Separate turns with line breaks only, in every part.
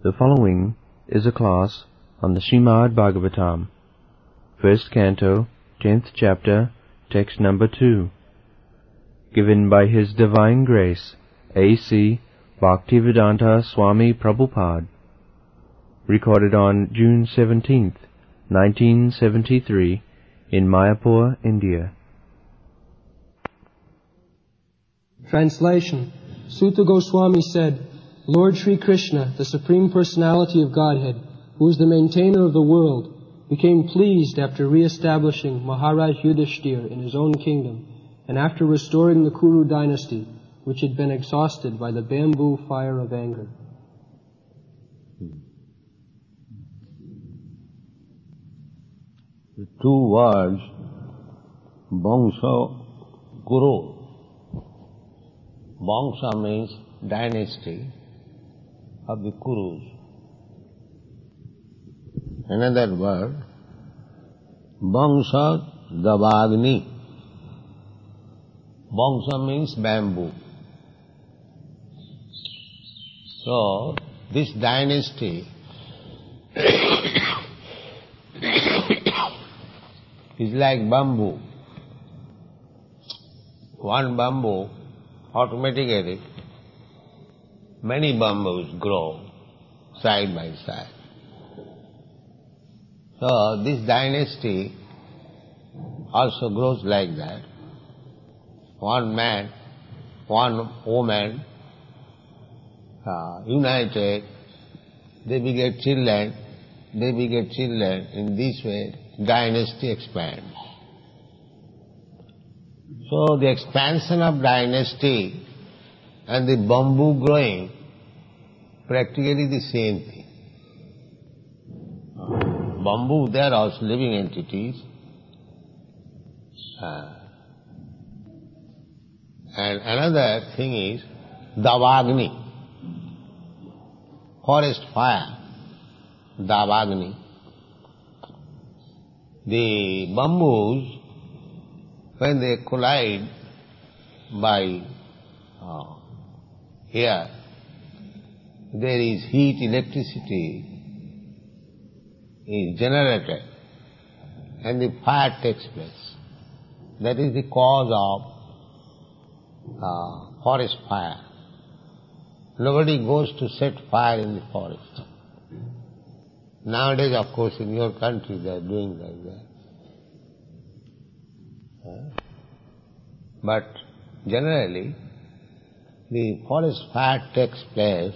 The following is a class on the Srimad Bhagavatam, first canto, 10th chapter, text number 2, given by His Divine Grace, A.C. Bhaktivedanta Swami Prabhupada, recorded on June 17th, 1973, in Mayapur, India.
Translation. Sutta Goswami said, Lord Sri Krishna, the Supreme Personality of Godhead, who is the maintainer of the world, became pleased after re-establishing Maharaj Yudhishthir in his own kingdom, and after restoring the Kuru dynasty, which had been exhausted by the bamboo fire of anger.
The two words, Vangsha, Kuru. Vangsha means dynasty of the Kurus. Another word, Vangsha Davagni. Vangsha means bamboo. So, this dynasty is like bamboo. One bamboo, automatically, many bamboos grow side by side. So, this dynasty also grows like that. One man, one woman, united, they beget children, in this way, dynasty expands. So the expansion of dynasty and the bamboo growing, practically the same thing. Bamboo, they are also living entities. And another thing is Davagni, forest fire, Davagni. The bamboos, when they collide by air, there is heat, electricity is generated, and the fire takes place. That is the cause of forest fire. Nobody goes to set fire in the forest. Nowadays, of course, in your country they are doing like that. But generally, the forest fire takes place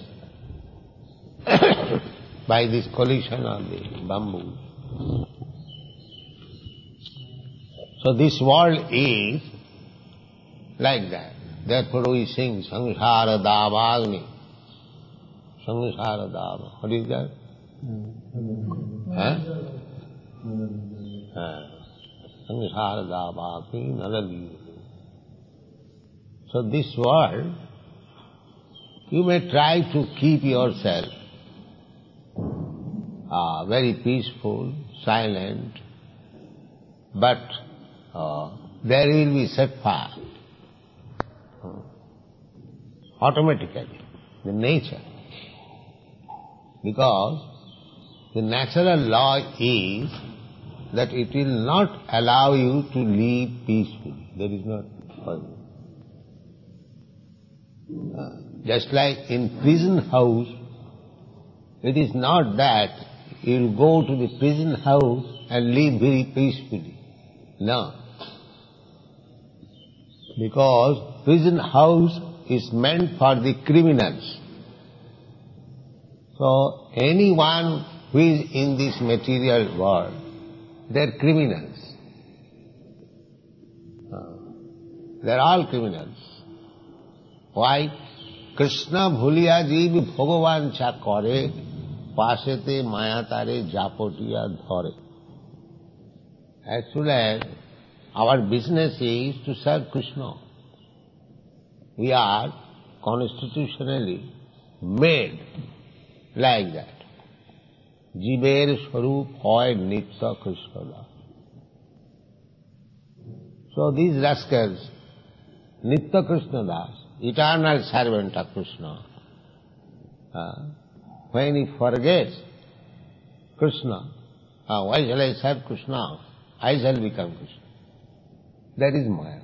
by this collision of the bamboo. So this world is like that. Therefore we sing Samsara Davagni. Samsara Dava. What is that? Samsara Davagni Narali. So this world, you may try to keep yourself very peaceful, silent, but there will be set fire. Automatically, the nature. Because the natural law is that it will not allow you to live peacefully. That is not possible. Just like in prison house, it is not that you will go to the prison house and live very peacefully. No. Because prison house is meant for the criminals. So anyone who is in this material world, they are criminals. They are all criminals. Why? Krishna bhuliya jeev bhagavan cha kare, pasete mayatare japotiya dhare. Actually, our business is to serve Krishna. We are constitutionally made like that. Jiver Swarup hoy Nitya Krishna Das. So these rascals, Nitya Krishna Das, eternal servant of Krishna, when he forgets Krishna, why shall I serve Krishna? I shall become Krishna. That is Maya.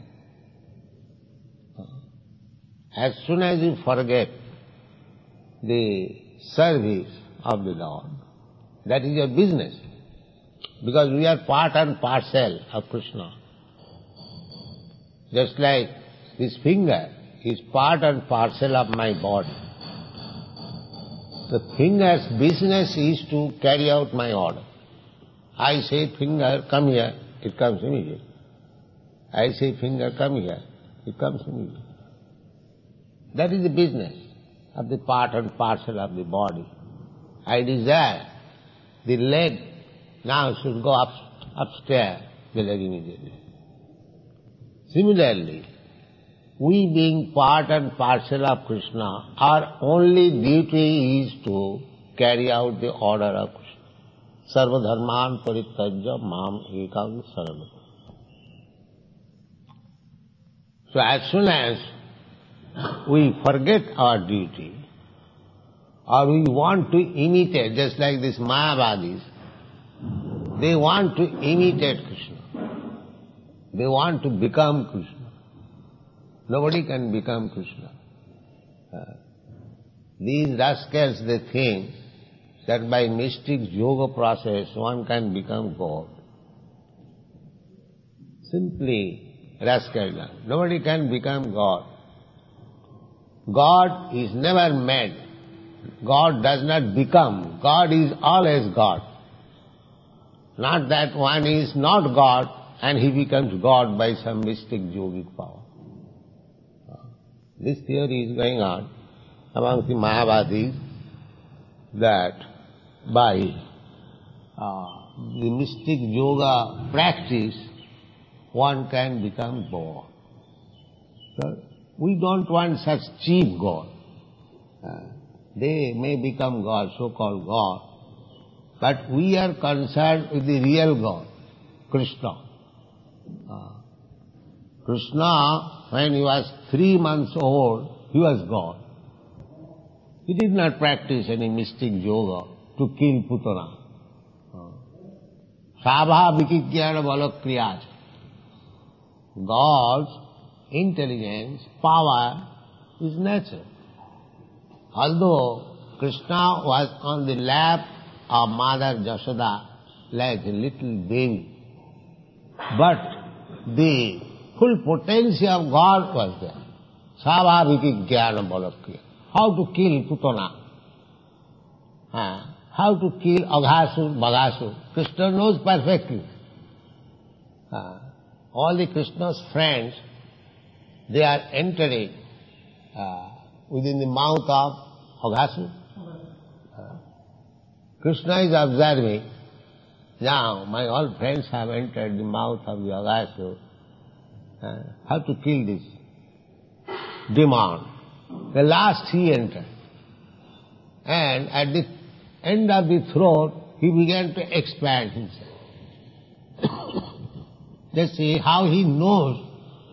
As soon as you forget the service of the Lord, that is your business. Because we are part and parcel of Krishna. Just like this finger is part and parcel of my body. The finger's business is to carry out my order. I say, finger, come here, it comes immediately. I say, finger, come here, it comes immediately. That is the business of the part and parcel of the body. I desire the leg now should go upstairs, the leg immediately. Similarly, we being part and parcel of Krishna, our only duty is to carry out the order of Krishna. Sarva dharman parityajya mam ekam saranam. So as soon as we forget our duty, or we want to imitate, just like these Mayavadis, they want to imitate Krishna. They want to become Krishna. Nobody can become Krishna. These rascals, they think that by mystic yoga process one can become God. Simply rascal. Nobody can become God. God is never made. God does not become. God is always God. Not that one is not God and he becomes God by some mystic yogic power. This theory is going on among the Mayavadis that by the mystic yoga practice one can become God. So we don't want such cheap God. They may become God, so-called God, but we are concerned with the real God, Krishna. Krishna, when he was 3 months old, he was God. He did not practice any mystic yoga to kill Putana. Sabha vikijnana balakriyaj. God's intelligence, power is nature. Although Krishna was on the lap of Mother Yashoda like a little baby, but the full potential of God was there. Savabhiki jnana balakriya. How to kill Putana? How to kill Aghasur, Baghasur? Krishna knows perfectly. All the Krishna's friends, they are entering within the mouth of Aghasur. Krishna is observing, now my all friends have entered the mouth of the Aghasur. How to kill this demon? The last he entered. And at the end of the throat, he began to expand himself. Just see how he knows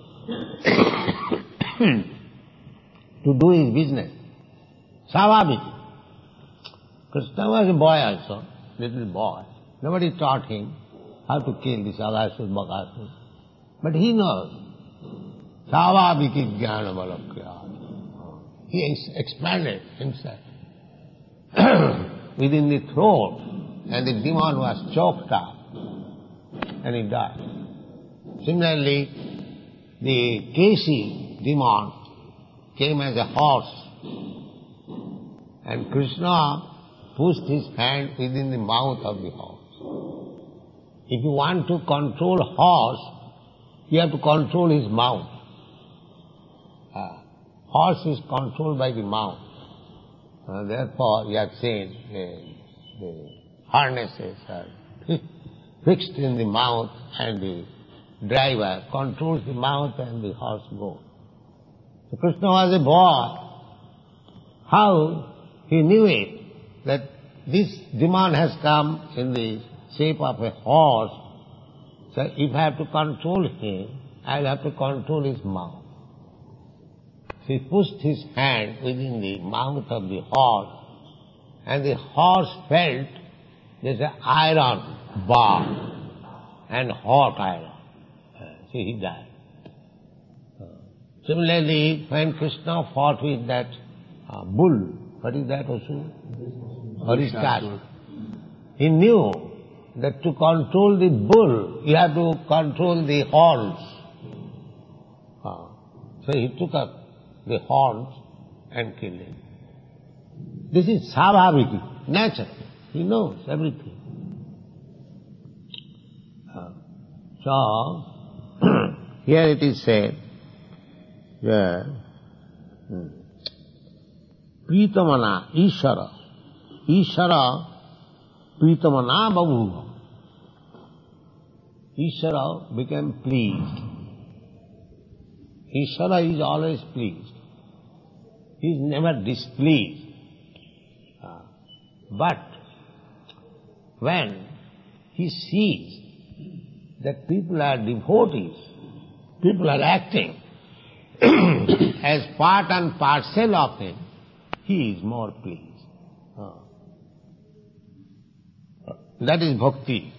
to do his business. Savabhiki. Krishna was a boy also, little boy. Nobody taught him how to kill this Aghasur, Baghasur. But he knows. Savabhiki jnana balakriya. He expanded himself within the throat, and the demon was choked up, and he died. Similarly, the Keshi demon came as a horse, and Krishna pushed his hand within the mouth of the horse. If you want to control horse, you have to control his mouth. Horse is controlled by the mouth. Therefore, you have seen the harnesses are fixed in the mouth, and the driver controls the mouth and the horse goes. So Krishna was a boy. How he knew it, that this demon has come in the shape of a horse. So if I have to control him, I'll have to control his mouth. So he pushed his hand within the mouth of the horse, and the horse felt there's an iron bar and hot iron. So he died. Similarly, when Krishna fought with that bull, what is that also? Harishtaka. He knew that to control the bull, you have to control the horns. So he took up the horns and killed him. This is Savhaviki, nature. He knows everything. So, here it is said, Pritamana, Ishara, Pritamana Babuva. Ishara became pleased. Ishara is always pleased. He is never displeased. But when he sees that people are devotees, people are acting as part and parcel of him, he is more pleased. That is bhakti.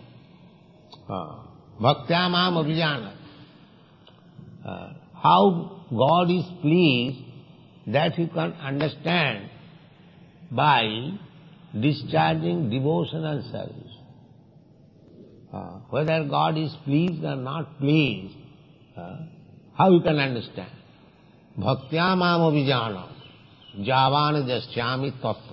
Bhaktyamam abhijanat. How God is pleased, that you can understand by discharging devotional service. Whether God is pleased or not pleased, how you can understand? Bhaktyamam abhijanat. Javana jasyami tattva.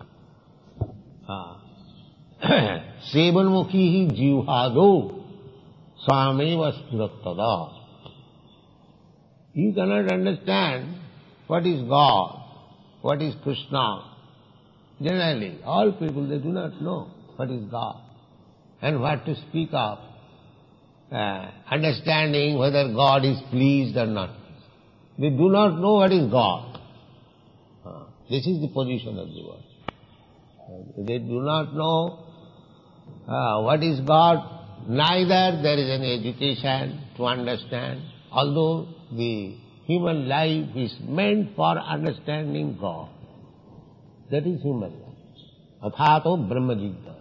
Sevanmukhi jivhado sameva spurattada. You cannot understand what is God, what is Krishna. Generally, all people, they do not know what is God and what to speak of, understanding whether God is pleased or not. They do not know what is God. This is the position of the world. They do not know what is God, neither there is any education to understand, although the human life is meant for understanding God. That is human life. Athato Brahma Jigna.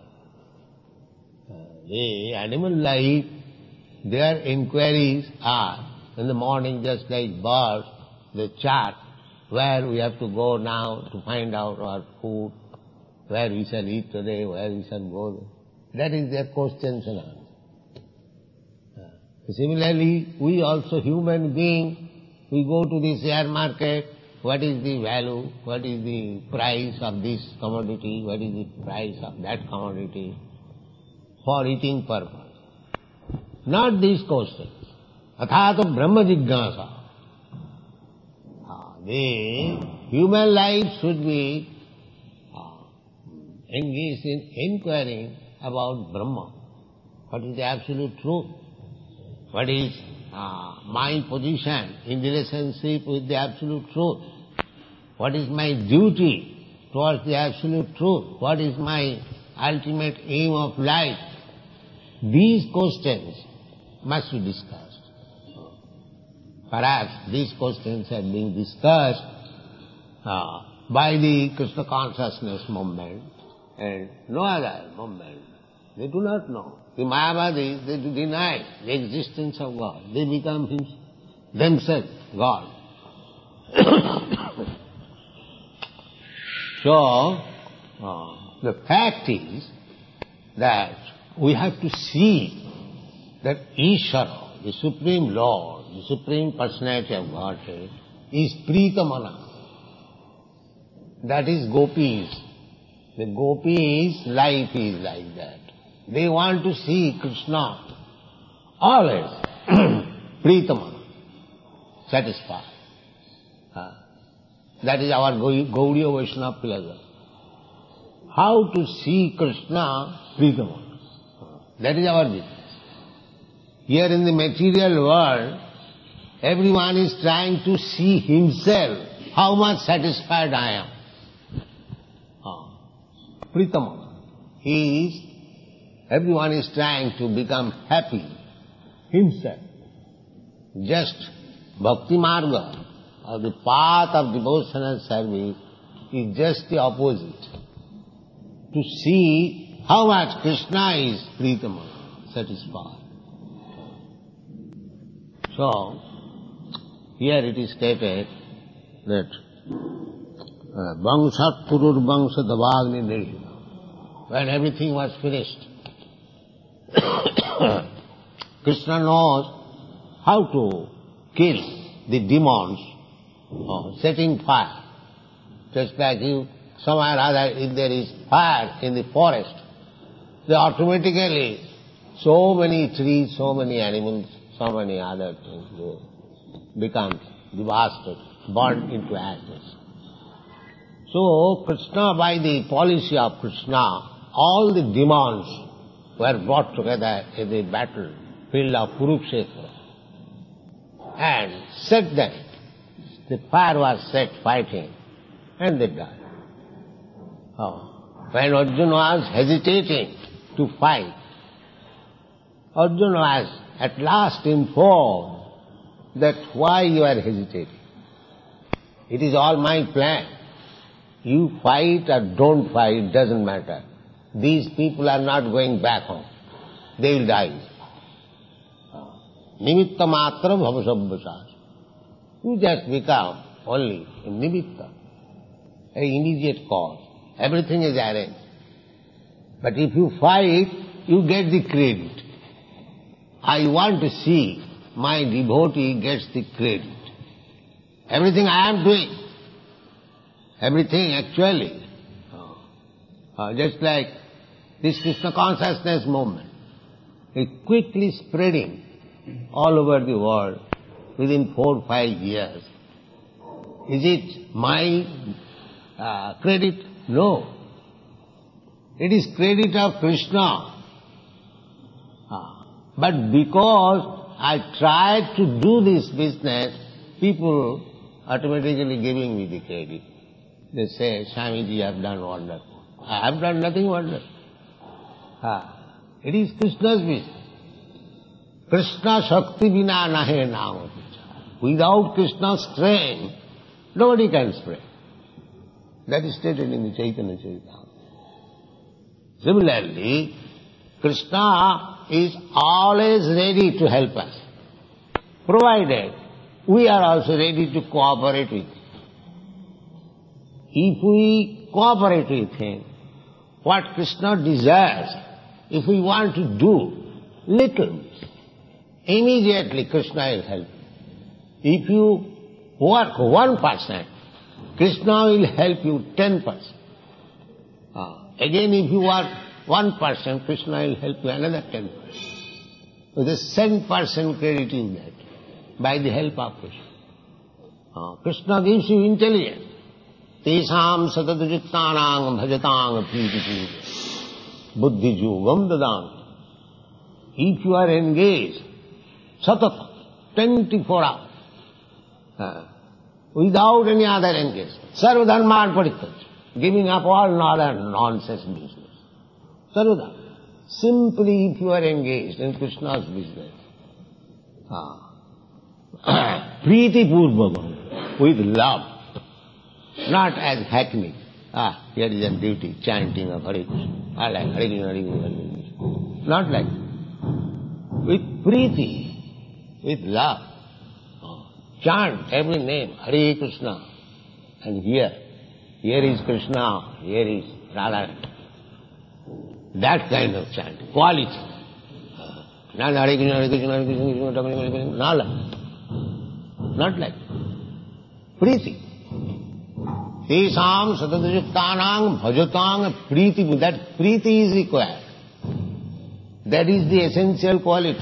The animal life, their inquiries are, in the morning just like birds, they chart where we have to go now to find out our food, where we shall eat today, where we shall go. That is their questions and answers. Similarly, we also human beings, we go to the share market, what is the value, what is the price of this commodity, what is the price of that commodity, for eating purpose. Not these questions. Athato Brahma Jignasa. The human life should be engaged in inquiring about Brahma. What is the absolute truth? What is my position in relationship with the absolute truth? What is my duty towards the absolute truth? What is my ultimate aim of life? These questions must be discussed. Perhaps these questions are being discussed by the Krishna consciousness movement and no other movement. They do not know. The Mayavadis, they deny the existence of God. They become themselves God. So, the fact is that we have to see that Ishvara, the Supreme Lord, the Supreme Personality of Godhead, is Pritamana. That is gopis. The gopis' life is like that. They want to see Krishna always Pritamana, satisfied. That is our Gaudiya Vaishnava pleasure. How to see Krishna Pritamana. That is our business. Here in the material world, everyone is trying to see himself, how much satisfied I am. Pritamana. Everyone is trying to become happy himself. Just Bhakti Marga, or the path of devotional service, is just the opposite. to see how much Krishna is Pritama, satisfied. So, here it is stated that Vangshat Purur Vangsha Davagni Nirjuna. When everything was finished, Krishna knows how to kill the demons, setting fire. Just like somewhere or other, if there is fire in the forest, then automatically so many trees, so many animals, so many other things will become devastated, burned into ashes. So Krishna, by the policy of Krishna, all the demons were brought together in the battlefield of Kurukshetra and set them. The fire was set fighting and they died. When Arjuna was hesitating to fight, Arjuna was at last informed that why you are hesitating. It is all my plan. You fight or don't fight, doesn't matter. These people are not going back home. They will die. Nimitta matra bhavasabbasas. You just become only a nimitta, an immediate cause. Everything is arranged. But if you fight, you get the credit. I want to see my devotee gets the credit. Everything I am doing, everything actually, just like this Krishna consciousness movement, is quickly spreading all over the world within 4 or 5 years. Is it my credit? No. It is credit of Krishna. But because I tried to do this business, people automatically giving me the credit. They say, Swamiji, you have done wonderful. I have done nothing wonderful. It is Krishna's business. Krishna Shakti Vina Nahe Nama. Without Krishna's strength, nobody can spread. That is stated in the Chaitanya Charitamrita. Similarly, Krishna is always ready to help us, provided we are also ready to cooperate with Him. If we cooperate with Him, what Krishna desires, if we want to do little, immediately Krishna will help you. If you work 1%, Krishna will help you 10%. Again, if you work 1%, Krishna will help you another 10%. With a 10% credit in that, by the help of Krishna. Krishna gives you intelligence. Tesam satadujittanang bhajatang priti buddhi jugam dadant. If you are engaged, satat, 24 hours, without any other engagement, sarvadharman parityaj, giving up all other nonsense business. Sarvadharma. Simply if you are engaged in Krishna's business, Priti Purvakam, with love, not as hackney. Here is a duty, chanting of Hare Krishna. I like Hare Krishna, Hare Krishna, Hare Krishna. Not like that. With Priti, with love. Chant every name, Hare Krishna. And here is Krishna, here is Radha. That kind of chant, quality. Not Hare Krishna, Hare Krishna, Hare Krishna, Hare Krishna, not like that. Priti. Tesam satadajuktanang bhajatang priti. That priti is required. That is the essential quality.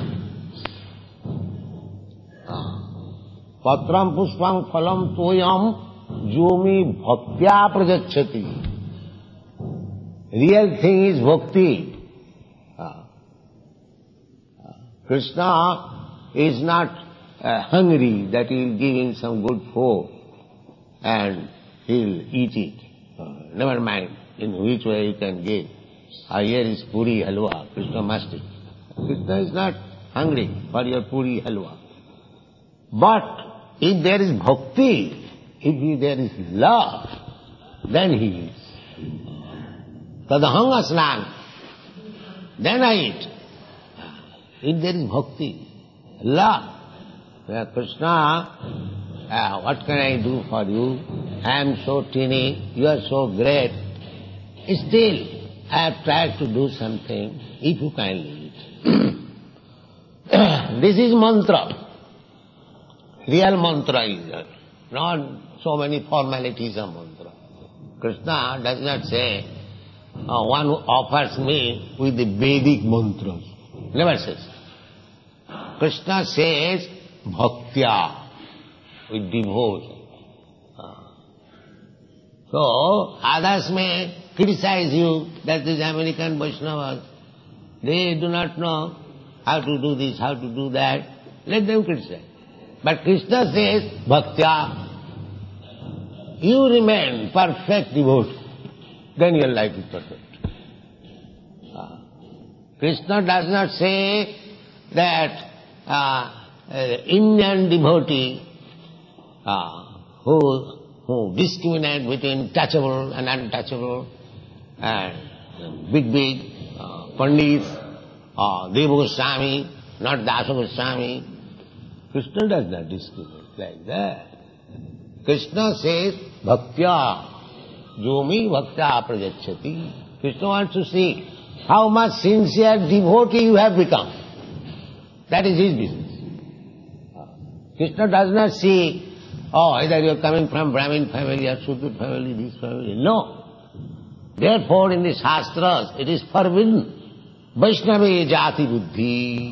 Patram pushpam phalam toyam jomi bhaktya prajachati. Real thing is bhakti. Krishna is not hungry that he will give him some good food and he will eat it. Never mind in which way you can give. Here is puri halwa. Krishna must eat. Krishna is not hungry for your puri halwa. But if there is bhakti, if there is love, then he is. Tadaham asnan. Then I eat. If there is bhakti, love, Krishna, what can I do for you? I am so teeny, you are so great. Still, I have tried to do something, if you kindly eat. This is mantra. Real mantra is that. Not so many formalities of mantra. Krishna does not say, one who offers me with the Vedic mantras. Never says. Krishna says, bhaktya, with devotion. So, others may criticize you that these American Vaishnavas, they do not know how to do this, how to do that. Let them criticize. But Krishna says, bhaktya, you remain perfect devotee. Then your life is perfect. Krishna does not say that Indian devotee who discriminate between touchable and untouchable, and big pandits, Deva Goswami, not Dasa Goswami. Krishna does not discriminate like that. Krishna says, bhaktya, jomi bhaktya prajachati. Krishna wants to see how much sincere devotee you have become. That is his business. Krishna does not see, either you are coming from Brahmin family or Sudra family, this family. No. Therefore, in the Shastras, it is forbidden. Vaishnava jati buddhi.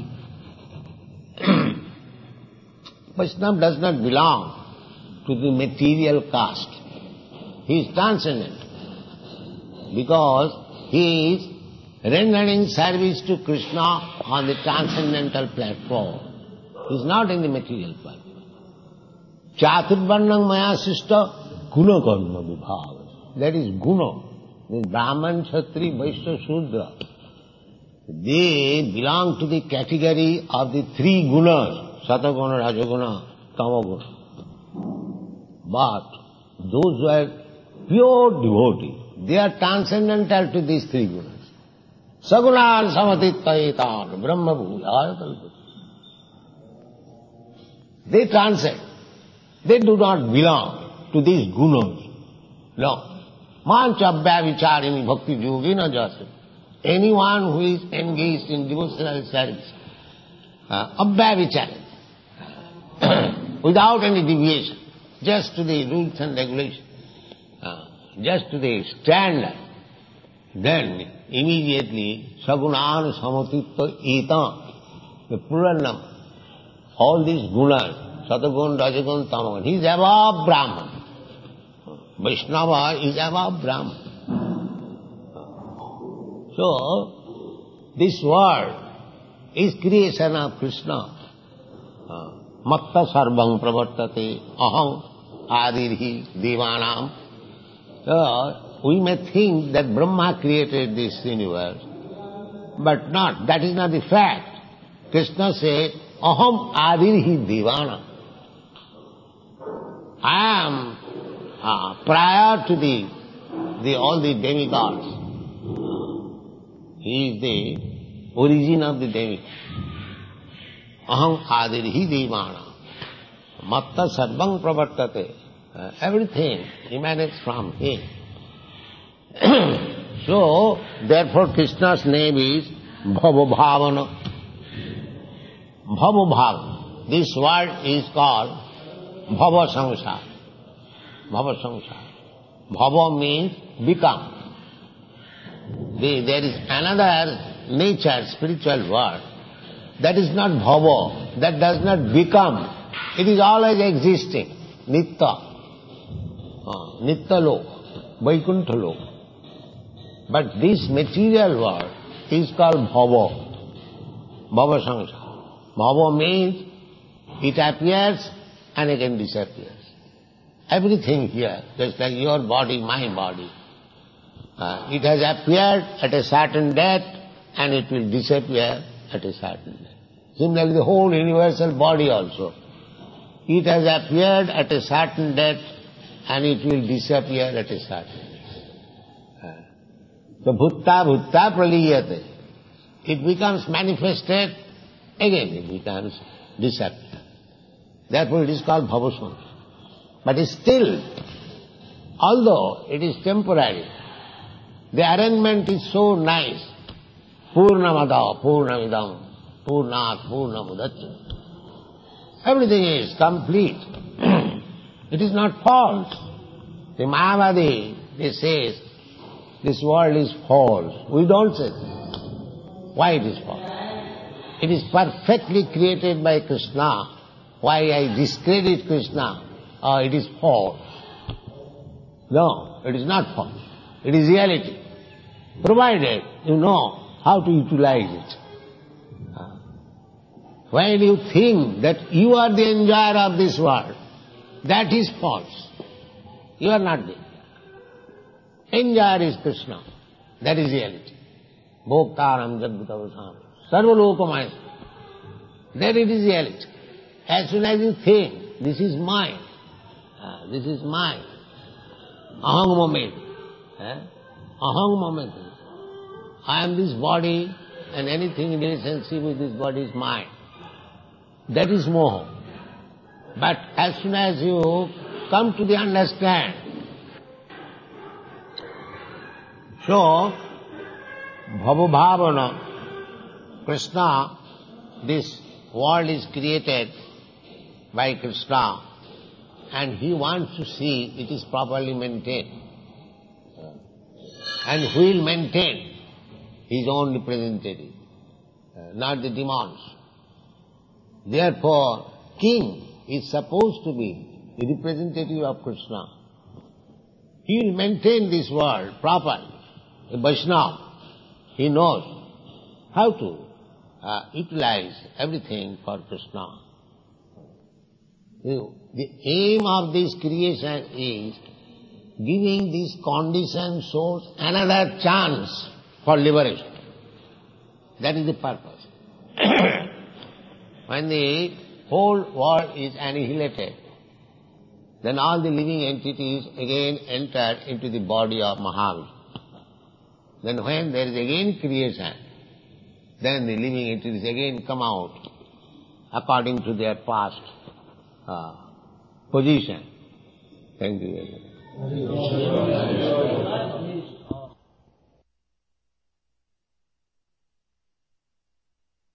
Vaishnava does not belong to the material caste. He is transcendent. Because he is rendering service to Krishna on the transcendental platform. He is not in the material platform. Chaturvarnam maya sishta guna karma vibhava. That is guna. The Brahman, Kshatri, Vaishya, Shudra. They belong to the category of the three gunas, Sataguna, Rajaguna, Tamaguna. But those who are pure devotees, they are transcendental to these three gunas. Sagunan samatittaitan brahma bhujaya. They transcend. They do not belong to these gunas. No. Mancha abhyavicharini bhakti yogina jasa. Anyone who is engaged in devotional service, abhyavicharini, without any deviation, just to the rules and regulations, just to the standard, then immediately sagunan samatitta etam, the plural number, all these gunas, Satagun, Rajagun, Tamagun, he is above Brahman. Vaishnava is above Brahman. So, this world is creation of Krishna. Matta sarvang pravartate aham adirhi devanam. We may think that Brahma created this universe, but not. That is not the fact. Krishna says, aham adirhi devanam. I am prior to all the demigods. He is the origin of the demigods. Aham adirhi devana. Matta sarvang pravartate. Everything emanates from him. So, therefore Krishna's name is Bhava Bhavana. Bhava Bhavana. This word is called Bhava Samsara. Bhava Samsara. Bhava means become. There is another nature, spiritual word. That is not bhava. That does not become. It is always existing. Nitta. Nitta lok. Vaikuntha lok. But this material world is called bhava. Bhava samsara. Bhava means it appears and again disappears. Everything here, just like your body, my body, it has appeared at a certain date and it will disappear at a certain date. Similarly, the whole universal body also. It has appeared at a certain date and it will disappear at a certain date. So bhutta praliyate. It becomes manifested, again it becomes disappear. Therefore it is called bhavasana. But still, although it is temporary, the arrangement is so nice. Purnamada, Purnamidam, Purnat, Purnamudachyate. Everything is complete. It is not false. The Mayavadi, they say, this world is false. We don't say that. Why it is false? It is perfectly created by Krishna. Why I discredit Krishna? It is false. No, it is not false. It is reality. Provided you know how to utilize it. When you think that you are the enjoyer of this world, that is false. You are not the enjoyer. Is Krishna. That is reality. Bhoktaram jadbhutavasam. Sarvalokamaya. Then it is reality. As soon as you think, this is mine, this is mine, aham moment, aham moment. I am this body and anything in relationship with this body is mine. That is moha. But as soon as you come to the understand, so bhavabhavana, Krishna, this world is created by Krishna and he wants to see it is properly maintained. And who will maintain? His own representative, not the demons. Therefore, king is supposed to be the representative of Krishna. He will maintain this world properly. A Vaishnava, he knows how to utilize everything for Krishna. The aim of this creation is giving these conditioned souls another chance for liberation. That is the purpose. When the whole world is annihilated, then all the living entities again enter into the body of Mahavishnu. Then when there is again creation, then the living entities again come out according to their past position. Thank you very much.